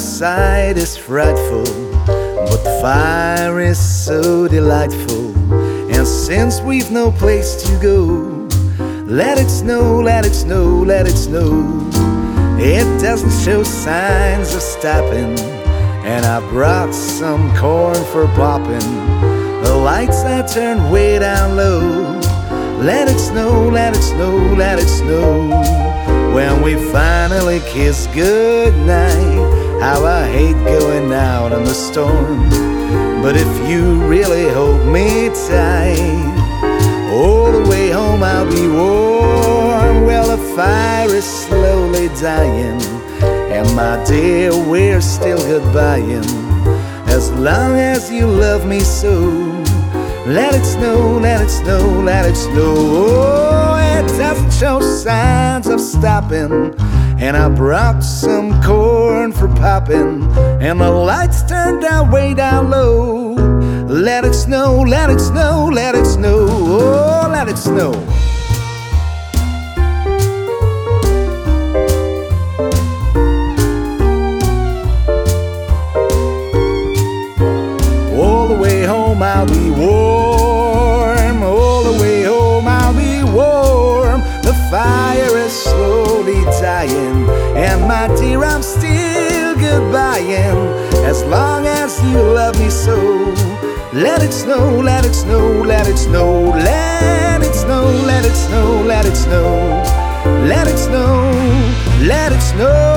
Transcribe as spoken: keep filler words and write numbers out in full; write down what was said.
outside is frightful, but the fire is so delightful. And since we've no place to go, let it snow, let it snow, let it snow. It doesn't show signs of stopping, and I brought some corn for popping. The lights I turned way down low. Let it snow, let it snow, let it snow. When we finally kiss goodnight, how I hate going out in the storm. But if you really hold me tight, all the way home I'll be warm. Well, the fire is slowly dying, and my dear, we're still goodbying. As long as you love me so, let it snow, let it snow, let it snow. Oh, it doesn't show signs of stopping, and I brought some corn for popping. And the lights turned down way down low. Let it snow, let it snow, let it snow. Oh, let it snow. All the way home I'll be warm. All the way home I'll be warm. The fire is slowly dying, and my dear, I'm still goodbying. As long as you love me so, let it snow, let it snow, let it snow. Let it snow, let it snow, let it snow. Let it snow, let it snow.